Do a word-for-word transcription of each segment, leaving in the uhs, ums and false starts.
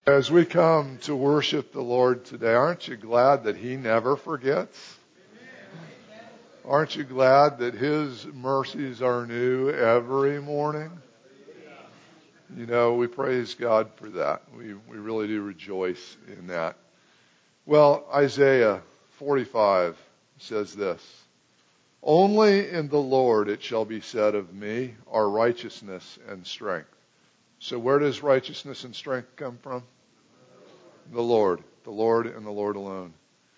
As we come to worship the Lord today, aren't you glad that He never forgets? Aren't you glad that His mercies are new every morning? You know, we praise God for that. We we really do rejoice in that. Well, Isaiah forty-five says this: "Only in the Lord it shall be said of me are righteousness and strength." So where does righteousness and strength come from? The Lord. The Lord and the Lord alone.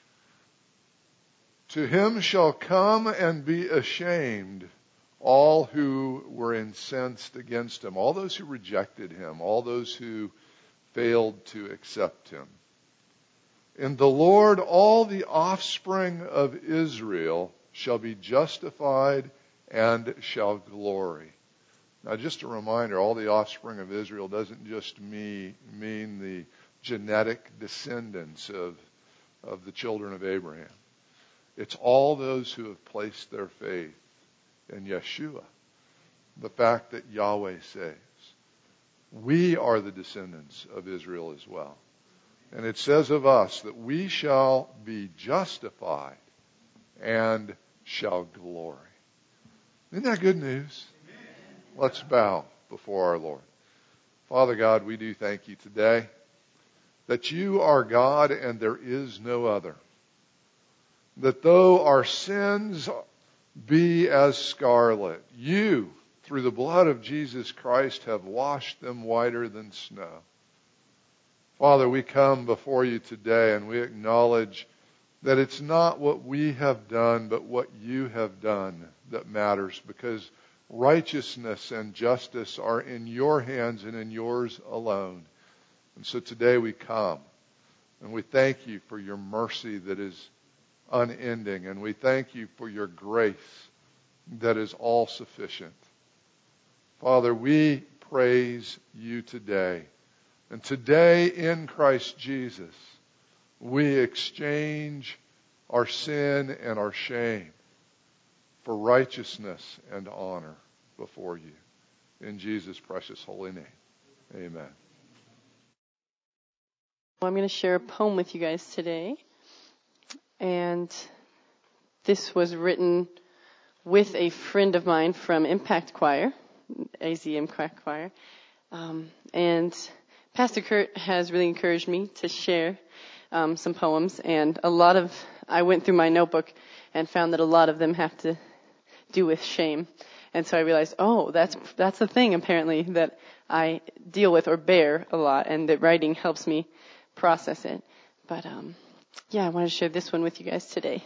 "To Him shall come and be ashamed all who were incensed against Him," all those who rejected Him, all those who failed to accept Him. "In the Lord all the offspring of Israel shall be justified and shall glory." Now, just a reminder, all the offspring of Israel doesn't just mean, mean the genetic descendants of, of the children of Abraham. It's all those who have placed their faith in Yeshua, the fact that Yahweh saves. We are the descendants of Israel as well. And it says of us that we shall be justified and shall glory. Isn't that good news? Let's bow before our Lord. Father God, we do thank You today that You are God and there is no other. That though our sins be as scarlet, You, through the blood of Jesus Christ, have washed them whiter than snow. Father, we come before You today and we acknowledge that it's not what we have done, but what You have done that matters, because righteousness and justice are in Your hands and in Yours alone. And so today we come and we thank You for Your mercy that is unending, and we thank You for Your grace that is all sufficient. Father, we praise You today. And today in Christ Jesus, we exchange our sin and our shame for righteousness and honor before You. In Jesus' precious holy name, amen. I'm going to share a poem with you guys today. And this was written with a friend of mine from Impact Choir, A Z Impact Choir. Um, and Pastor Kurt has really encouraged me to share um, some poems. And a lot of, I went through my notebook and found that a lot of them have to do with shame. And so I realized, oh, that's that's the thing apparently that I deal with or bear a lot, and that writing helps me process it. But um, yeah, I want to share this one with you guys today.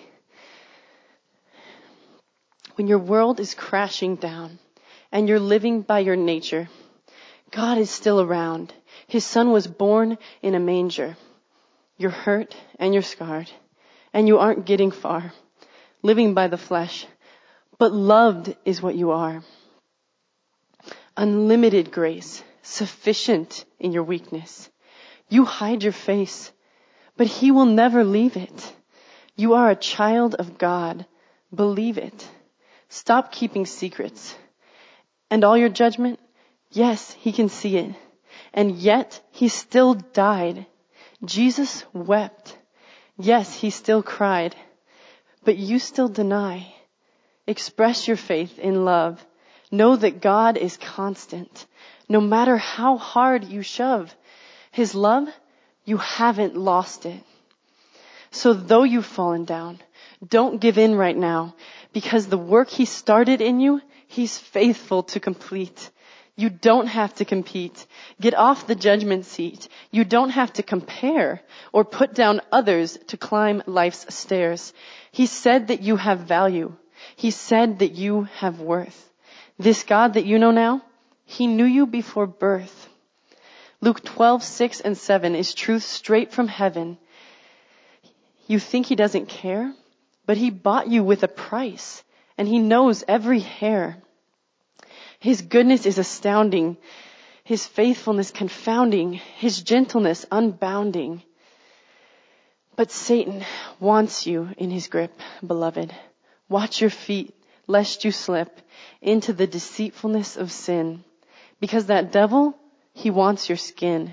When your world is crashing down and you're living by your nature, God is still around. His Son was born in a manger. You're hurt and you're scarred, and you aren't getting far, living by the flesh. But loved is what you are. Unlimited grace, sufficient in your weakness. You hide your face, but He will never leave it. You are a child of God. Believe it. Stop keeping secrets. And all your judgment, yes, He can see it. And yet He still died. Jesus wept. Yes, He still cried. But you still deny. Express your faith in love. Know that God is constant. No matter how hard you shove His love, you haven't lost it. So though you've fallen down, don't give in right now, because the work He started in you, He's faithful to complete. You don't have to compete. Get off the judgment seat. You don't have to compare or put down others to climb life's stairs. He said that you have value. He said that you have worth. This God that you know now, He knew you before birth. Luke twelve, six and seven is truth straight from heaven. You think He doesn't care, but He bought you with a price, and He knows every hair. His goodness is astounding, His faithfulness confounding, His gentleness unbounding. But Satan wants you in his grip, beloved. Watch your feet, lest you slip into the deceitfulness of sin. Because that devil, he wants your skin.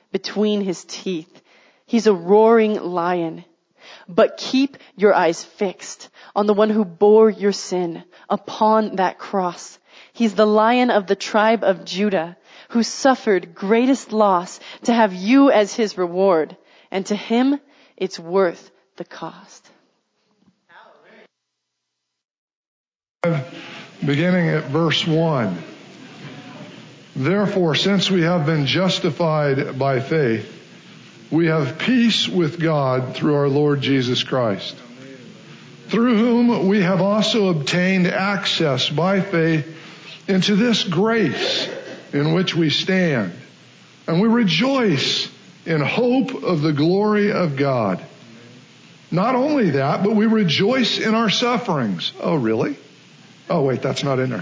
between his teeth. He's a roaring lion. But keep your eyes fixed on the one who bore your sin upon that cross. He's the Lion of the tribe of Judah, who suffered greatest loss to have you as his reward. And to him, it's worth the cost. Beginning at verse one. Therefore, since we have been justified by faith, we have peace with God through our Lord Jesus Christ, through whom we have also obtained access by faith into this grace in which we stand. And we rejoice in hope of the glory of God. Not only that, but we rejoice in our sufferings. Oh, really? Oh, wait, that's not in there.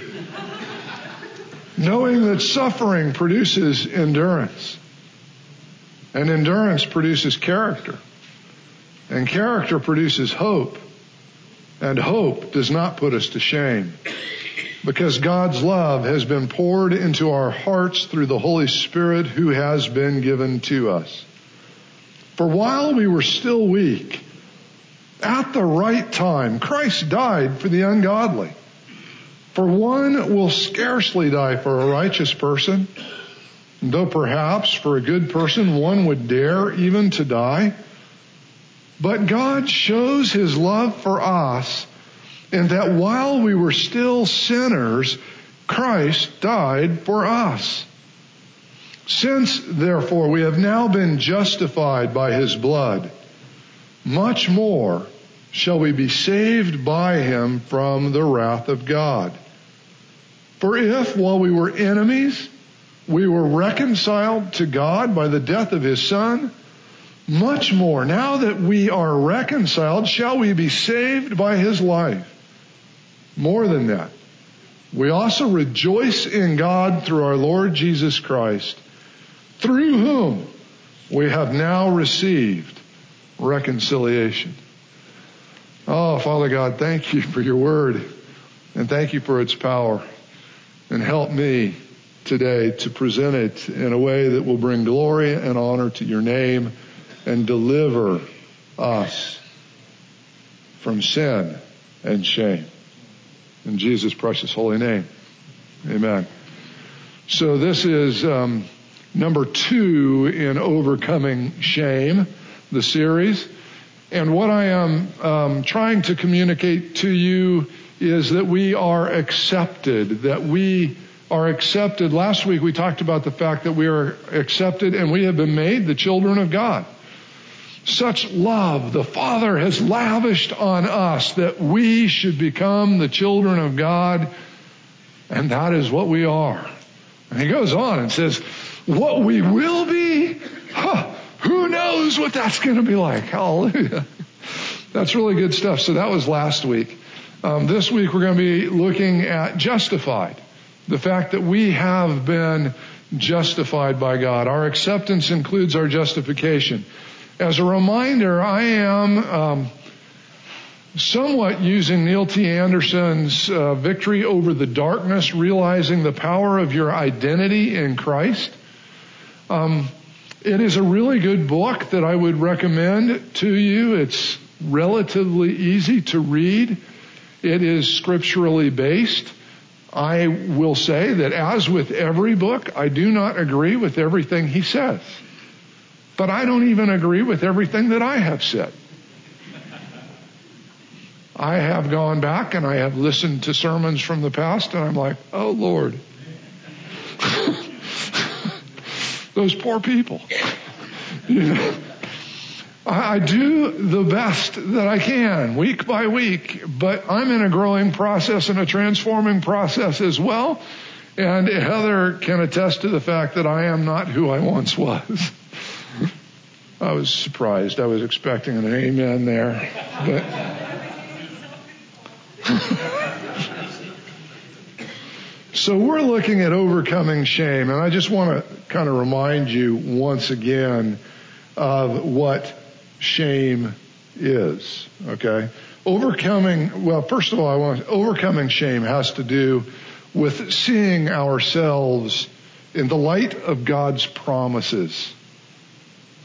Knowing that suffering produces endurance. And endurance produces character. And character produces hope. And hope does not put us to shame. Because God's love has been poured into our hearts through the Holy Spirit who has been given to us. For while we were still weak, at the right time, Christ died for the ungodly. For one will scarcely die for a righteous person, though perhaps for a good person one would dare even to die. But God shows his love for us in that while we were still sinners, Christ died for us. Since, therefore, we have now been justified by his blood, much more shall we be saved by him from the wrath of God. For if, while we were enemies, we were reconciled to God by the death of his Son, much more, now that we are reconciled, shall we be saved by his life. More than that, we also rejoice in God through our Lord Jesus Christ, through whom we have now received reconciliation. Oh, Father God, thank you for your word, and thank you for its power. And help me today to present it in a way that will bring glory and honor to your name and deliver us from sin and shame. In Jesus' precious holy name. Amen. So this is um, number two in Overcoming Shame, the series. And what I am um, trying to communicate to you is that we are accepted, that we are accepted. Last week we talked about the fact that we are accepted and we have been made the children of God. Such love the Father has lavished on us that we should become the children of God, and that is what we are. And he goes on and says, what we will be, huh, who knows what that's going to be like. Hallelujah. That's really good stuff. So that was last week. Um, this week we're going to be looking at justified. The fact that we have been justified by God. Our acceptance includes our justification. As a reminder, I am um, somewhat using Neil T. Anderson's uh, Victory Over the Darkness, Realizing the Power of Your Identity in Christ. Um, it is a really good book that I would recommend to you. It's relatively easy to read. It is scripturally based. I will say that as with every book, I do not agree with everything he says. But I don't even agree with everything that I have said. I have gone back and I have listened to sermons from the past and I'm like, oh Lord. Those poor people. You know, I do the best that I can week by week, but I'm in a growing process and a transforming process as well. And Heather can attest to the fact that I am not who I once was. I was surprised. I was expecting an amen there. But so we're looking at overcoming shame, and I just want to kind of remind you once again of what shame is, okay? Overcoming, well, first of all, I want overcoming shame has to do with seeing ourselves in the light of God's promises.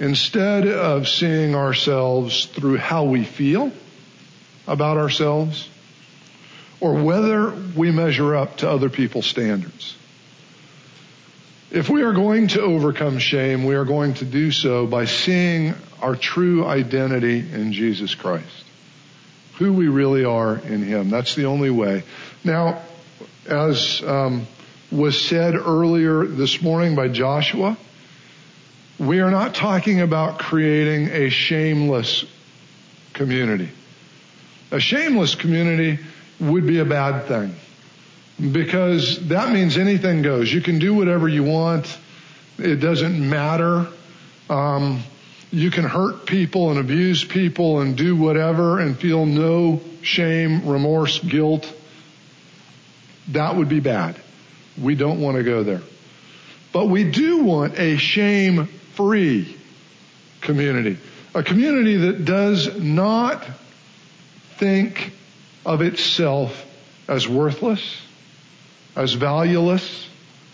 instead of seeing ourselves through how we feel about ourselves or whether we measure up to other people's standards. If we are going to overcome shame, we are going to do so by seeing our true identity in Jesus Christ, who we really are in Him. That's the only way. Now, as um, was said earlier this morning by Joshua, we are not talking about creating a shameless community. A shameless community would be a bad thing, because that means anything goes. You can do whatever you want. It doesn't matter. Um, you can hurt people and abuse people and do whatever and feel no shame, remorse, guilt. That would be bad. We don't want to go there. But we do want a shame-free community. A community that does not think of itself as worthless, as valueless,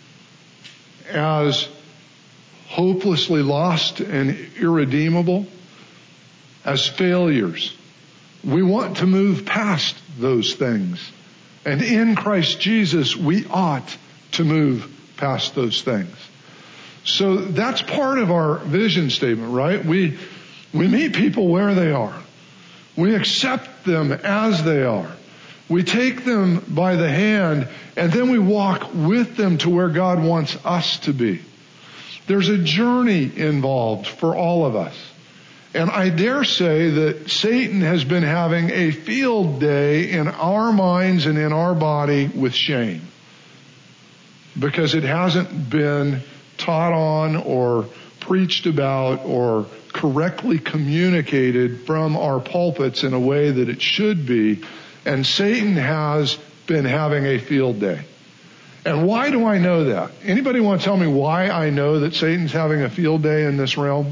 as hopelessly lost and irredeemable, as failures. We want to move past those things. And in Christ Jesus, we ought to move past those things. So that's part of our vision statement, right? We, we meet people where they are. We accept them as they are. We take them by the hand, and then we walk with them to where God wants us to be. There's a journey involved for all of us. And I dare say that Satan has been having a field day in our minds and in our body with shame, because it hasn't been taught on or preached about or correctly communicated from our pulpits in a way that it should be. And Satan has been having a field day. And why do I know that? Anybody want to tell me why I know that Satan's having a field day in this realm?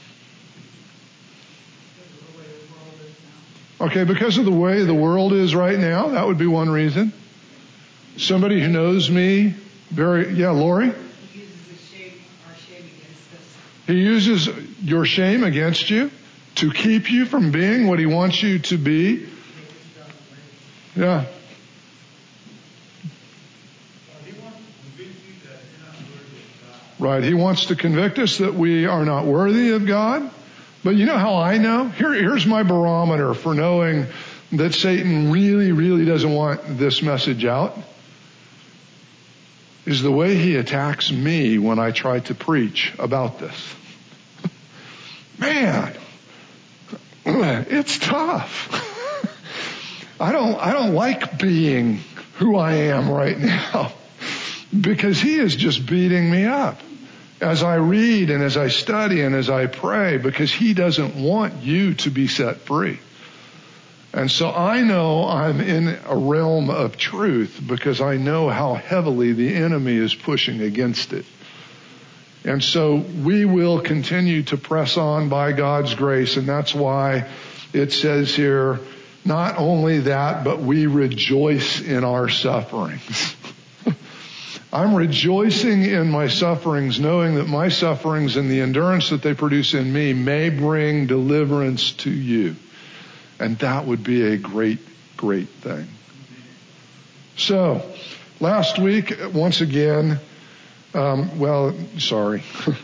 Okay, because of the way the world is right now, that would be one reason. Somebody who knows me very, yeah, Lori? He uses his shame, our shame against us. He uses your shame against you to keep you from being what he wants you to be. Yeah. Right. He wants to convict us that we are not worthy of God. But you know how I know? Here, here's my barometer for knowing that Satan really, really doesn't want this message out. Is the way he attacks me when I try to preach about this. Man, it's tough. I don't, I don't like being who I am right now, because he is just beating me up as I read and as I study and as I pray, because he doesn't want you to be set free. And so I know I'm in a realm of truth because I know how heavily the enemy is pushing against it. And so we will continue to press on by God's grace, and that's why it says here, not only that, but we rejoice in our sufferings. I'm rejoicing in my sufferings, knowing that my sufferings and the endurance that they produce in me may bring deliverance to you. And that would be a great, great thing. So, last week, once again, um, well, sorry.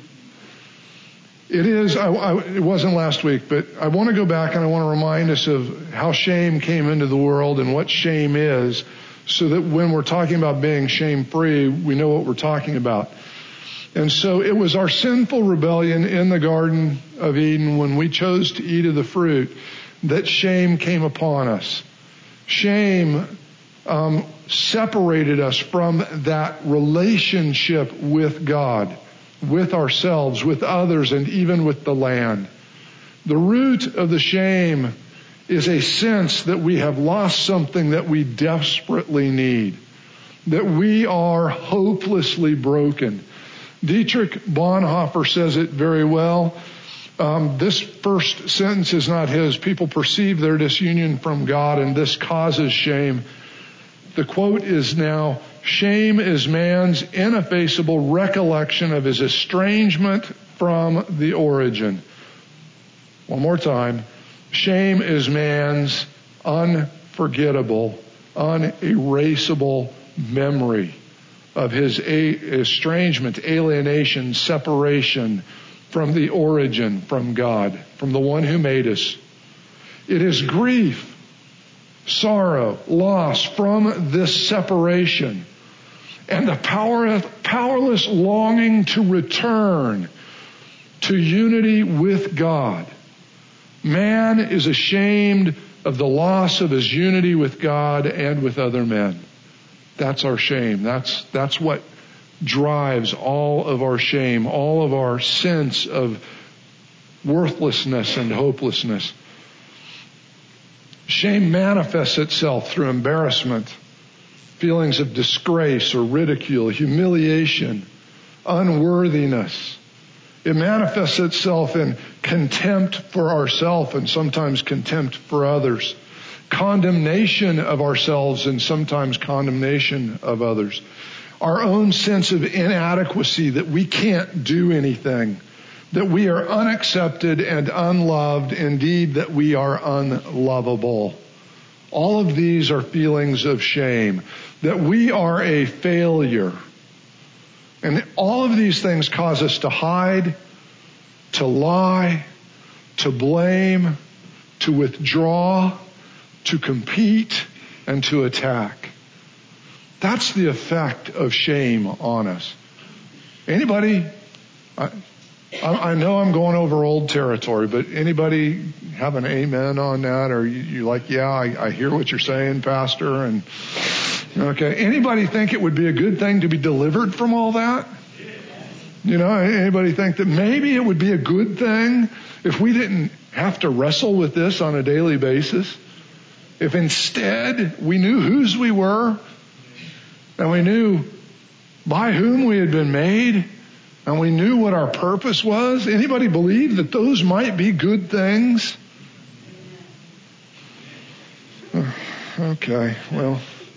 It is, I, I, it wasn't last week, but I want to go back and I want to remind us of how shame came into the world and what shame is, so that when we're talking about being shame-free, we know what we're talking about. And so it was our sinful rebellion in the Garden of Eden when we chose to eat of the fruit that shame came upon us. Shame um, separated us from that relationship with God, with ourselves, with others, and even with the land. The root of the shame is a sense that we have lost something that we desperately need, that we are hopelessly broken. Dietrich Bonhoeffer says it very well. Um, this first sentence is not his. People perceive their disunion from God, and this causes shame. The quote is now, shame is man's ineffaceable recollection of his estrangement from the origin. One more time. Shame is man's unforgettable, unerasable memory of his a- estrangement, alienation, separation from the origin, from God, from the one who made us. It is grief, sorrow, loss from this separation, and the power, powerless longing to return to unity with God. Man is ashamed of the loss of his unity with God and with other men. That's our shame. That's, that's what drives all of our shame, all of our sense of worthlessness and hopelessness. Shame manifests itself through embarrassment, feelings of disgrace or ridicule, humiliation, unworthiness. It manifests itself in contempt for ourselves and sometimes contempt for others, condemnation of ourselves and sometimes condemnation of others, our own sense of inadequacy, that we can't do anything, that we are unaccepted and unloved, indeed that we are unlovable. All of these are feelings of shame, that we are a failure. And all of these things cause us to hide, to lie, to blame, to withdraw, to compete, and to attack. That's the effect of shame on us. Anybody, I, I know I'm going over old territory, but anybody have an amen on that? Or you, you're like, yeah, I, I hear what you're saying, Pastor, and okay. Anybody think it would be a good thing to be delivered from all that? You know, anybody think that maybe it would be a good thing if we didn't have to wrestle with this on a daily basis? If instead we knew whose we were, and we knew by whom we had been made, and we knew what our purpose was? Anybody believe that those might be good things? Okay, well,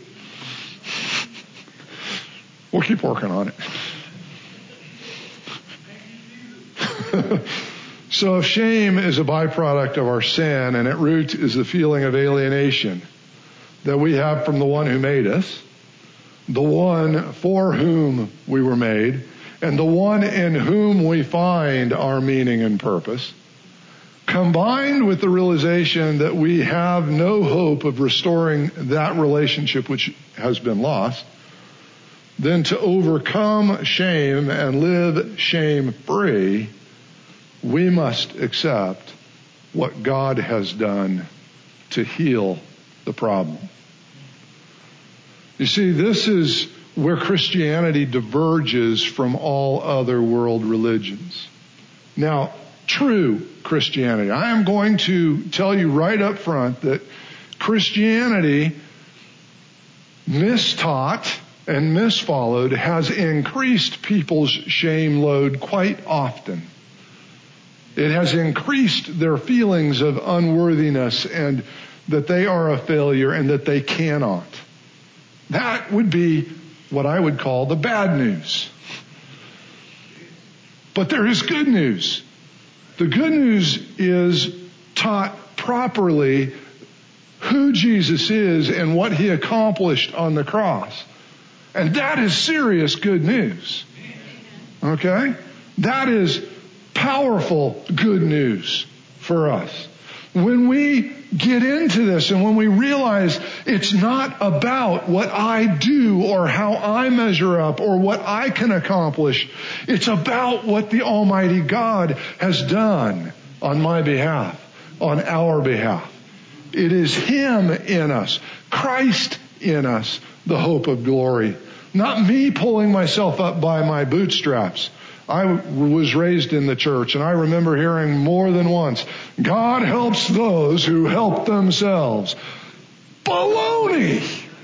we'll keep working on it. So if shame is a byproduct of our sin, and at root is the feeling of alienation that we have from the one who made us, the one for whom we were made, and the one in whom we find our meaning and purpose, combined with the realization that we have no hope of restoring that relationship which has been lost, then to overcome shame and live shame-free, we must accept what God has done to heal the problem. You see, this is where Christianity diverges from all other world religions. Now, true Christianity. I am going to tell you right up front that Christianity, mistaught and misfollowed, has increased people's shame load quite often. It has increased their feelings of unworthiness and that they are a failure and that they cannot. That would be what I would call the bad news. But there is good news. The good news is taught properly who Jesus is and what he accomplished on the cross. And that is serious good news. Okay? That is powerful good news for us. When we get into this and when we realize it's not about what I do or how I measure up or what I can accomplish, it's about what the Almighty God has done on my behalf, on our behalf. It is Him in us, Christ in us, the hope of glory. Not me pulling myself up by my bootstraps. I was raised in the church, and I remember hearing more than once, God helps those who help themselves. Baloney!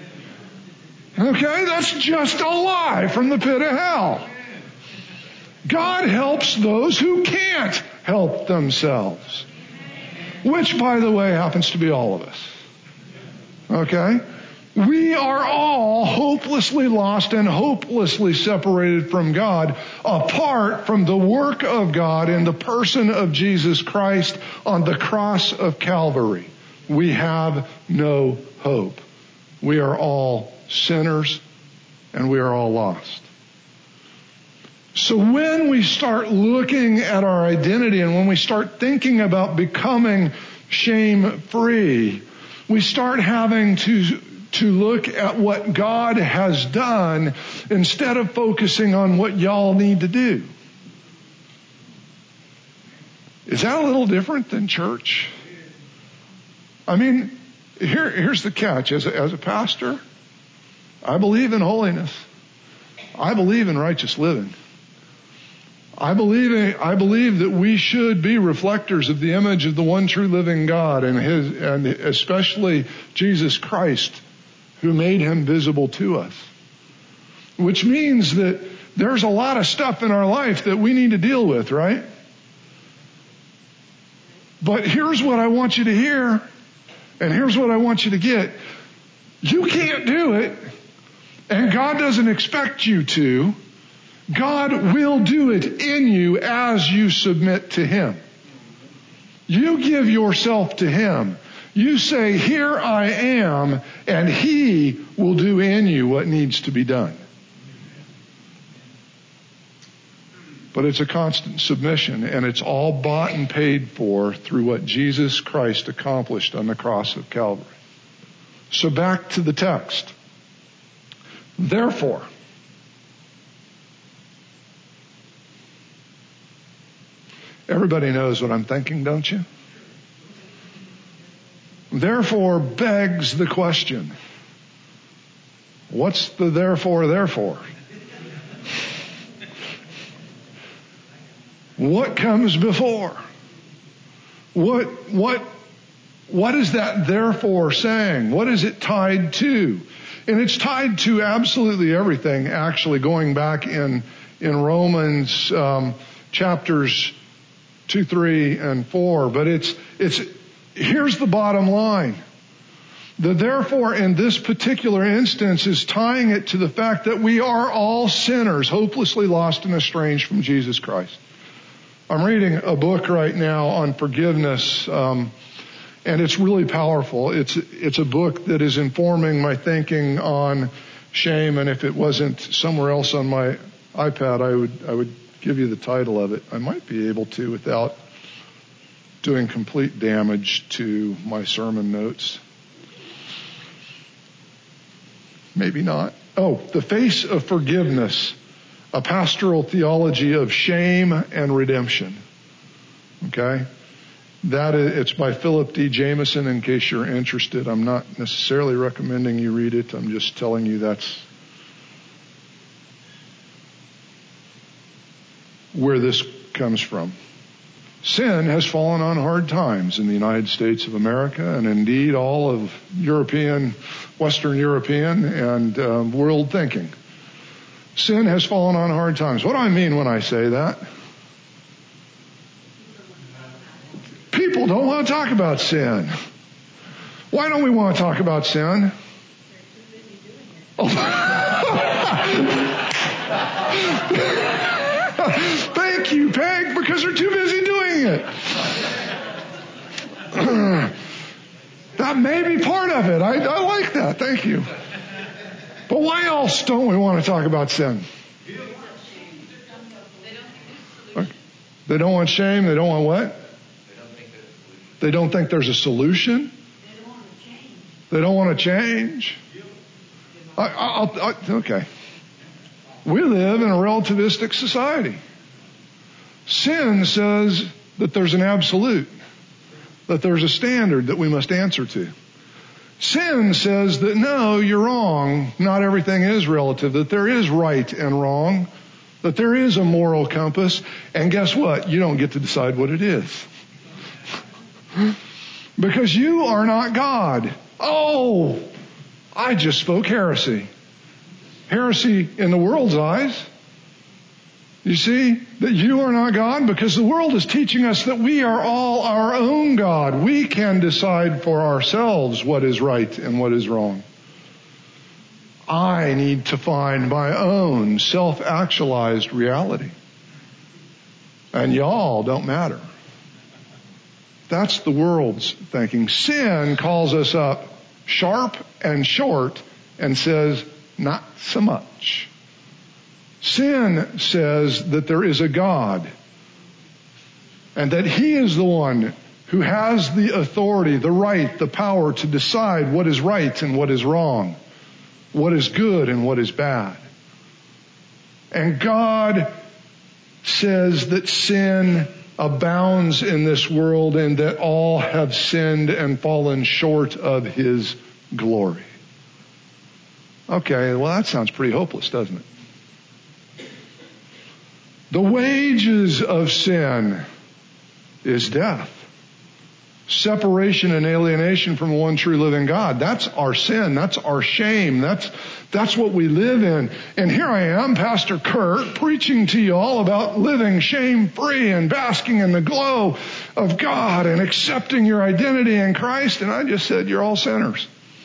Okay, that's just a lie from the pit of hell. God helps those who can't help themselves. Which, by the way, happens to be all of us. Okay? We are all hopelessly lost and hopelessly separated from God apart from the work of God in the person of Jesus Christ on the cross of Calvary. We have no hope. We are all sinners and we are all lost. So when we start looking at our identity and when we start thinking about becoming shame-free, we start having to to look at what God has done instead of focusing on what y'all need to do. Is that a little different than church? I mean, here, here's the catch. As a, as a pastor, I believe in holiness. I believe in righteous living. I believe in, I believe that we should be reflectors of the image of the one true living God and his, and especially Jesus Christ, who made him visible to us. Which means that there's a lot of stuff in our life that we need to deal with, right? But here's what I want you to hear, and here's what I want you to get. You can't do it, and God doesn't expect you to. God will do it in you as you submit to him. You give yourself to him. You say, here I am, and he will do in you what needs to be done. But it's a constant submission, and it's all bought and paid for through what Jesus Christ accomplished on the cross of Calvary. So back to the text. Therefore, everybody knows what I'm thinking, don't you? Therefore begs the question, what's the therefore, therefore? What comes before? What, what, what is that therefore saying? What is it tied to? And it's tied to absolutely everything, actually, going back in, in Romans, um, chapters two, three, and four. But it's, it's, here's the bottom line. The therefore in this particular instance is tying it to the fact that we are all sinners, hopelessly lost and estranged from Jesus Christ. I'm reading a book right now on forgiveness, um, and it's really powerful. It's it's a book that is informing my thinking on shame, and if it wasn't somewhere else on my iPad, I would I would give you the title of it. I might be able to without doing complete damage to my sermon notes. Maybe not. Oh, The Face of Forgiveness, a pastoral theology of shame and redemption. Okay? That is, it's by Philip D. Jameson, in case you're interested. I'm not necessarily recommending you read it. I'm just telling you that's where this comes from. Sin has fallen on hard times in the United States of America and indeed all of European, Western European and um, world thinking. Sin has fallen on hard times. What do I mean when I say that? People don't want to talk about sin. Why don't we want to talk about sin? Oh. Thank you, Peg, because they're too busy doing it. That may be part of it. I, I like that. Thank you. But why else don't we want to talk about sin? They don't want shame. They don't want what? They don't think there's a solution. They don't want to change. I, I'll, I, okay. We live in a relativistic society. Sin says that there's an absolute, that there's a standard that we must answer to. Sin says that no, you're wrong. Not everything is relative, that there is right and wrong, that there is a moral compass. And guess what? You don't get to decide what it is. Because you are not God. Oh, I just spoke heresy. Heresy in the world's eyes. You see, that you are not God because the world is teaching us that we are all our own God. We can decide for ourselves what is right and what is wrong. I need to find my own self-actualized reality. And y'all don't matter. That's the world's thinking. Sin calls us up sharp and short and says, not so much. Sin says that there is a God and that He is the one who has the authority, the right, the power to decide what is right and what is wrong, what is good and what is bad. And God says that sin abounds in this world and that all have sinned and fallen short of His glory. Okay, well that sounds pretty hopeless, doesn't it? The wages of sin is death. Separation and alienation from the one true living God. That's our sin. That's our shame. That's, that's what we live in. And here I am, Pastor Kurt, preaching to you all about living shame-free and basking in the glow of God and accepting your identity in Christ. And I just said, you're all sinners.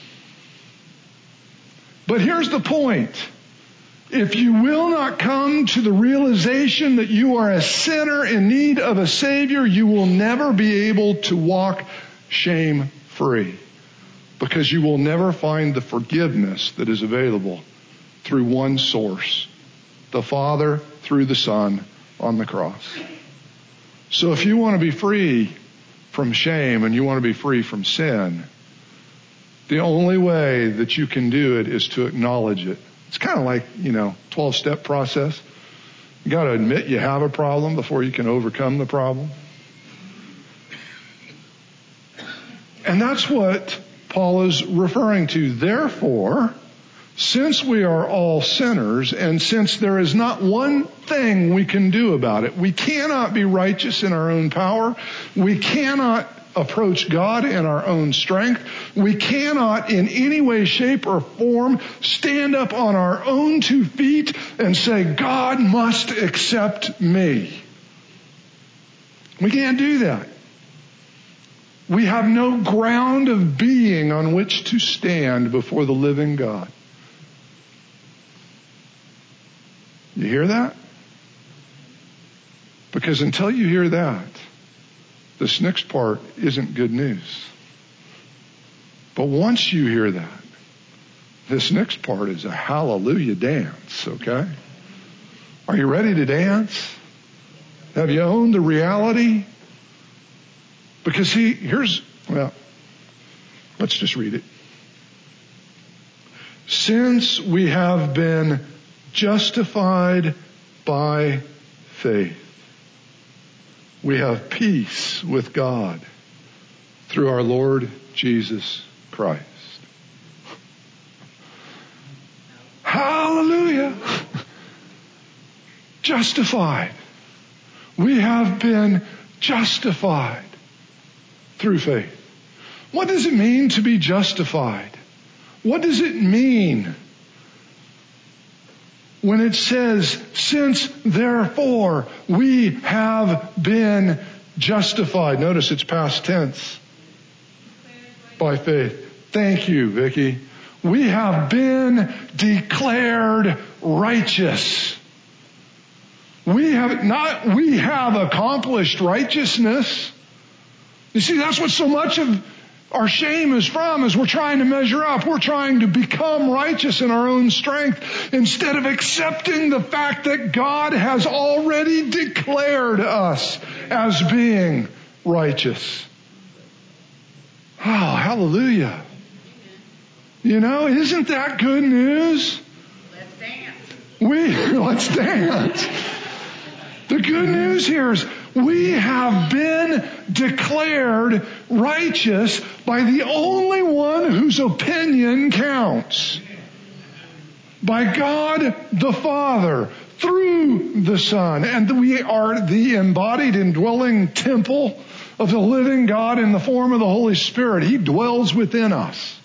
But here's the point. If you will not come to the realization that you are a sinner in need of a Savior, you will never be able to walk shame-free, because you will never find the forgiveness that is available through one source, the Father through the Son on the cross. So if you want to be free from shame and you want to be free from sin, the only way that you can do it is to acknowledge it. It's kind of like, you know, twelve-step process. You got to admit you have a problem before you can overcome the problem. And that's what Paul is referring to. Therefore, since we are all sinners, and since there is not one thing we can do about it, we cannot be righteous in our own power. We cannot approach God in our own strength. We cannot in any way, shape, or form stand up on our own two feet and say, God must accept me. We can't do that. We have no ground of being on which to stand before the living God. You hear that? Because until you hear that, this next part isn't good news. But once you hear that, this next part is a hallelujah dance, okay? Are you ready to dance? Have you owned the reality? Because see, here's, well, let's just read it. Since we have been justified by faith, we have peace with God through our Lord Jesus Christ. Hallelujah! Justified. We have been justified through faith. What does it mean to be justified? What does it mean when it says, since therefore we have been justified? Notice it's past tense. By faith. Thank you, Vicki. We have been declared righteous. We have not, we have accomplished righteousness. You see, that's what so much of our shame is from, is we're trying to measure up. We're trying to become righteous in our own strength instead of accepting the fact that God has already declared us as being righteous. Oh, hallelujah. You know, isn't that good news? Let's dance. We, let's dance. The good news here is we have been declared righteous by the only one whose opinion counts. By God the Father, through the Son. And we are the embodied indwelling temple of the living God in the form of the Holy Spirit. He dwells within us.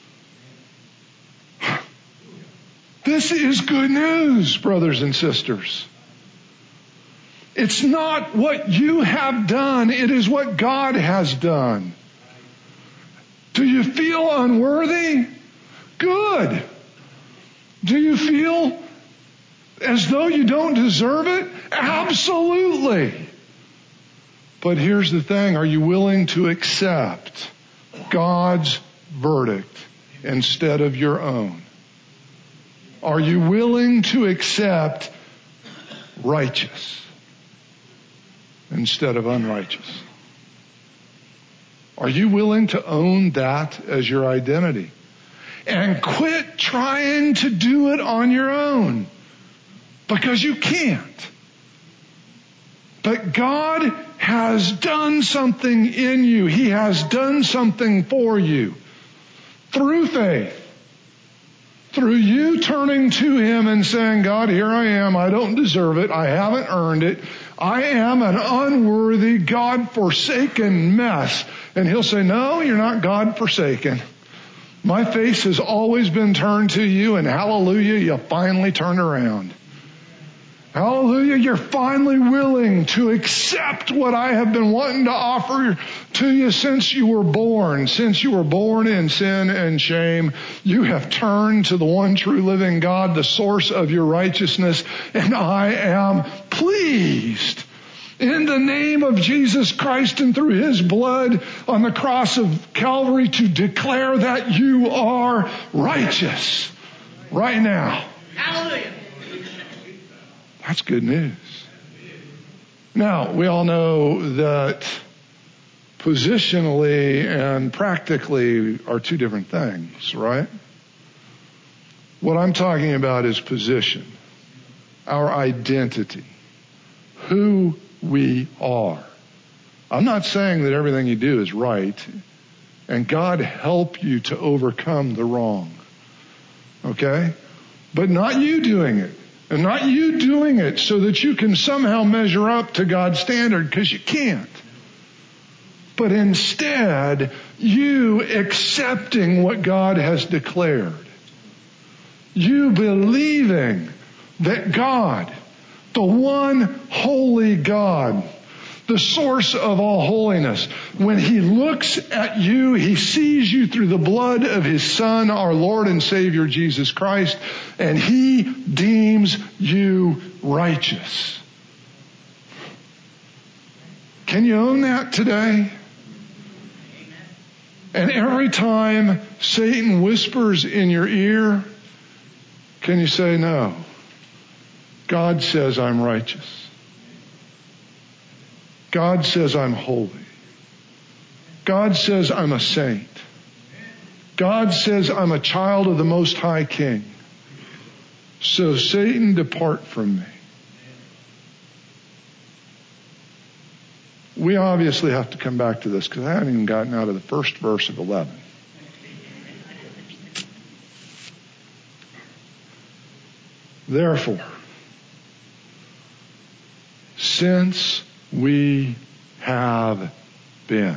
This is good news, brothers and sisters. It's not what you have done. It is what God has done. Do you feel unworthy? Good. Do you feel as though you don't deserve it? Absolutely. But here's the thing. Are you willing to accept God's verdict instead of your own? Are you willing to accept righteous instead of unrighteous? Are you willing to own that as your identity? And quit trying to do it on your own, because you can't. But God has done something in you. He has done something for you through faith. Through you turning to Him and saying, God, here I am. I don't deserve it. I haven't earned it. I am an unworthy, God-forsaken mess. And He'll say, no, you're not God-forsaken. My face has always been turned to you, and hallelujah, you finally turned around. Hallelujah, you're finally willing to accept what I have been wanting to offer to you since you were born. Since you were born in sin and shame, you have turned to the one true living God, the source of your righteousness, and I am pleased in the name of Jesus Christ and through His blood on the cross of Calvary to declare that you are righteous right now. Hallelujah. That's good news. Now, we all know that positionally and practically are two different things, right? What I'm talking about is position, our identity, who we are. I'm not saying that everything you do is right, and God help you to overcome the wrong, okay? But not you doing it. And not you doing it so that you can somehow measure up to God's standard, because you can't. But instead, you accepting what God has declared. You believing that God, the one holy God, the source of all holiness, when He looks at you, He sees you through the blood of His Son, our Lord and Savior Jesus Christ, and He deems you righteous. Can you own that today? And every time Satan whispers in your ear, can you say, no, God says I'm righteous. God says I'm holy. God says I'm a saint. God says I'm a child of the Most High King. So Satan, depart from me. We obviously have to come back to this, because I haven't even gotten out of the first verse of eleven. Therefore, since we have been.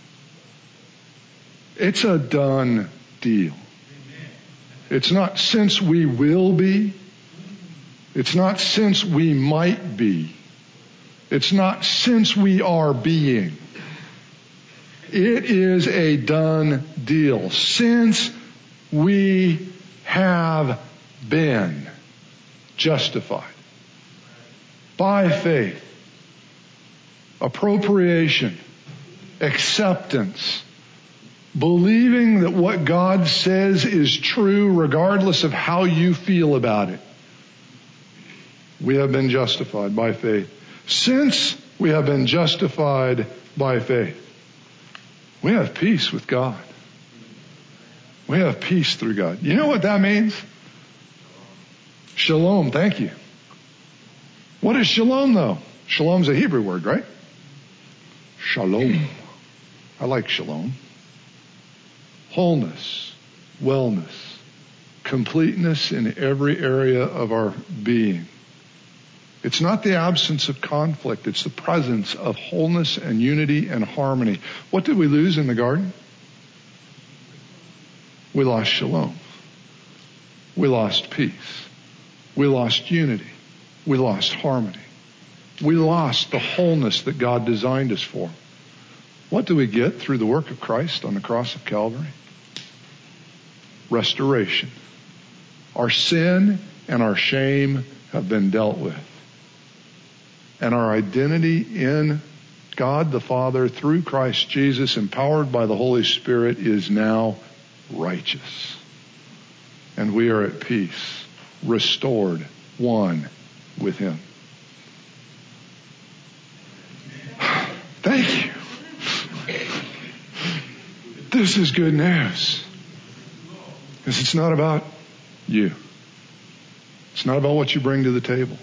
It's a done deal. It's not since we will be. It's not since we might be. It's not since we are being. It is a done deal. Since we have been justified by faith. Appropriation, acceptance, believing that what God says is true regardless of how you feel about it. We have been justified by faith. Since we have been justified by faith, we have peace with God. We have peace through God. You know what that means? Shalom, thank you. What is shalom though? Shalom's a Hebrew word, right? Shalom. I like shalom. Wholeness, wellness, completeness in every area of our being. It's not the absence of conflict. It's the presence of wholeness and unity and harmony. What did we lose in the garden? We lost shalom. We lost peace. We lost unity. We lost harmony. We lost the wholeness that God designed us for. What do we get through the work of Christ on the cross of Calvary? Restoration. Our sin and our shame have been dealt with. And our identity in God the Father through Christ Jesus, empowered by the Holy Spirit, is now righteous. And we are at peace, restored, one with Him. Thank you. This is good news. Because it's not about you. It's not about what you bring to the table.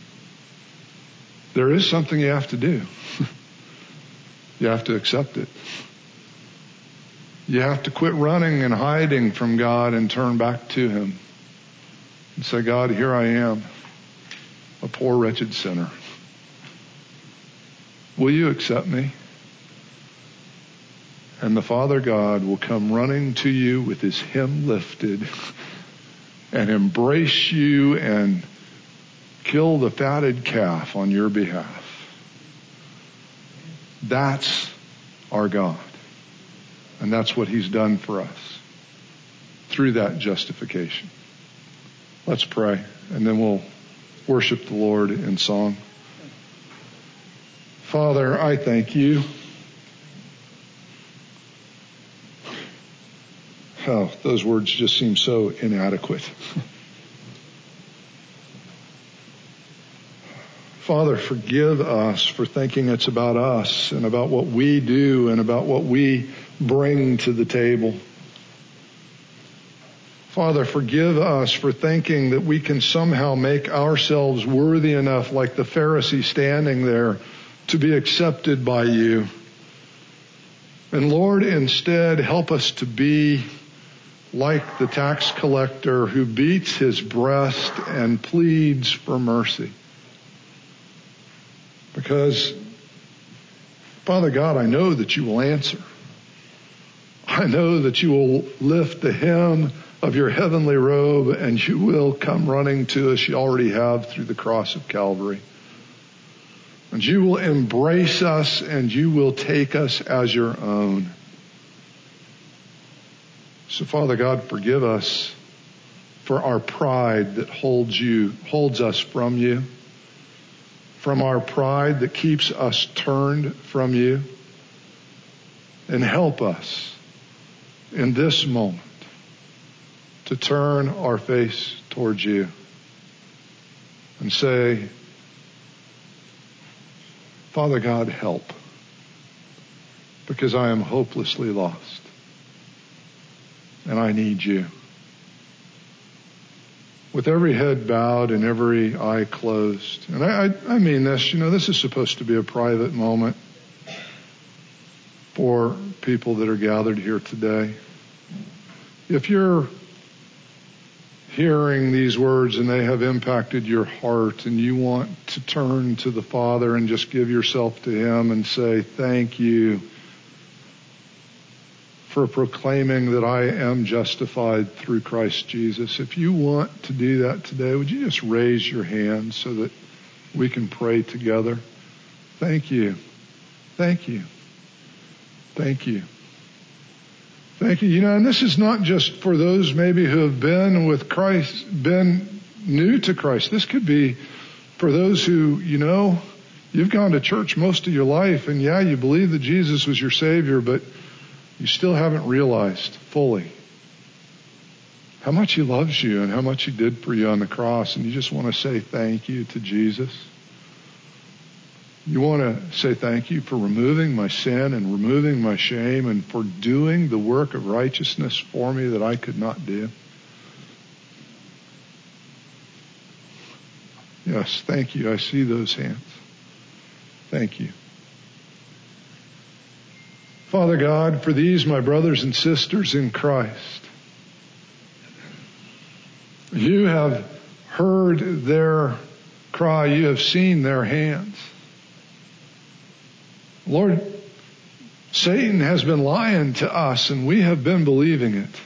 There is something you have to do. You have to accept it. You have to quit running and hiding from God and turn back to Him. And say, God, here I am, a poor, wretched sinner. Will you accept me? And the Father God will come running to you with His hem lifted and embrace you and kill the fatted calf on your behalf. That's our God. And that's what He's done for us through that justification. Let's pray, and then we'll worship the Lord in song. Father, I thank you. Oh, those words just seem so inadequate. Father, forgive us for thinking it's about us and about what we do and about what we bring to the table. Father, forgive us for thinking that we can somehow make ourselves worthy enough, like the Pharisee standing there, to be accepted by you. And Lord, instead, help us to be like the tax collector who beats his breast and pleads for mercy. Because, Father God, I know that you will answer. I know that you will lift the hem of your heavenly robe and you will come running to us. You already have through the cross of Calvary. And you will embrace us and you will take us as your own. So Father God, forgive us for our pride that holds you, holds us from you, from our pride that keeps us turned from you, and help us in this moment to turn our face towards you and say, Father God, help, because I am hopelessly lost. And I need you. With every head bowed and every eye closed. And I, I, I mean this, you know, this is supposed to be a private moment for people that are gathered here today. If you're hearing these words and they have impacted your heart and you want to turn to the Father and just give yourself to Him and say, thank you for proclaiming that I am justified through Christ Jesus. If you want to do that today, would you just raise your hand so that we can pray together? Thank you. Thank you. Thank you. Thank you. You know, and this is not just for those maybe who have been with Christ, been new to Christ. This could be for those who, you know, you've gone to church most of your life and yeah, you believe that Jesus was your Savior, but you still haven't realized fully how much He loves you and how much He did for you on the cross. And you just want to say thank you to Jesus. You want to say thank you for removing my sin and removing my shame and for doing the work of righteousness for me that I could not do. Yes, thank you. I see those hands. Thank you. Father God, for these, my brothers and sisters in Christ, you have heard their cry. You have seen their hands. Lord, Satan has been lying to us and we have been believing it.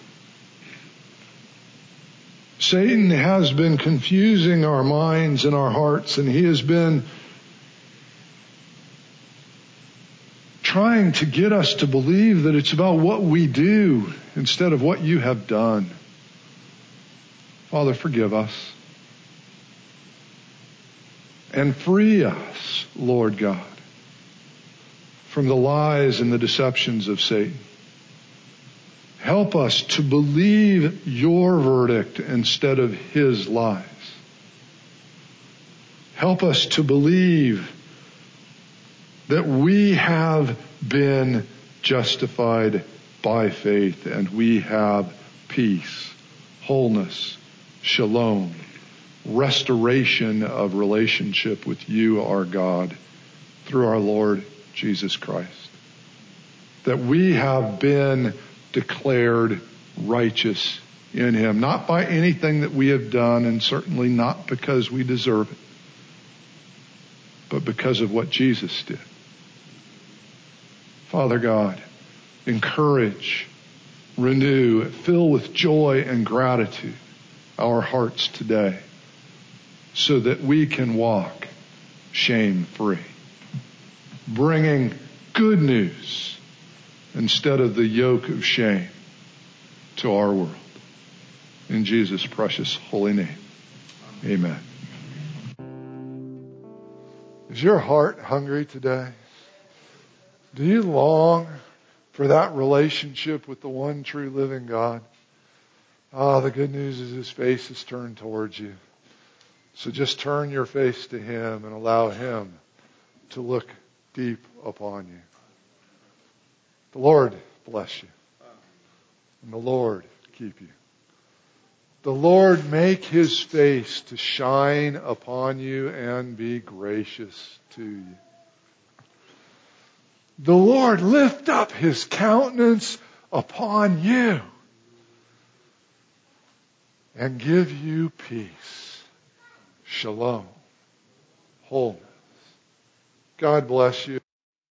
Satan has been confusing our minds and our hearts, and he has been trying to get us to believe that it's about what we do instead of what you have done. Father, forgive us. And free us, Lord God, from the lies and the deceptions of Satan. Help us to believe your verdict instead of his lies. Help us to believe that we have been justified by faith and we have peace, wholeness, shalom, restoration of relationship with you, our God, through our Lord Jesus Christ. That we have been declared righteous in him, not by anything that we have done, and certainly not because we deserve it, but because of what Jesus did. Father God, encourage, renew, fill with joy and gratitude our hearts today so that we can walk shame-free, bringing good news instead of the yoke of shame to our world. In Jesus' precious holy name, amen. Is your heart hungry today? Do you long for that relationship with the one true living God? Ah, the good news is his face is turned towards you. So just turn your face to him and allow him to look deep upon you. The Lord bless you. And the Lord keep you. The Lord make his face to shine upon you and be gracious to you. The Lord lift up his countenance upon you and give you peace, shalom, wholeness. God bless you.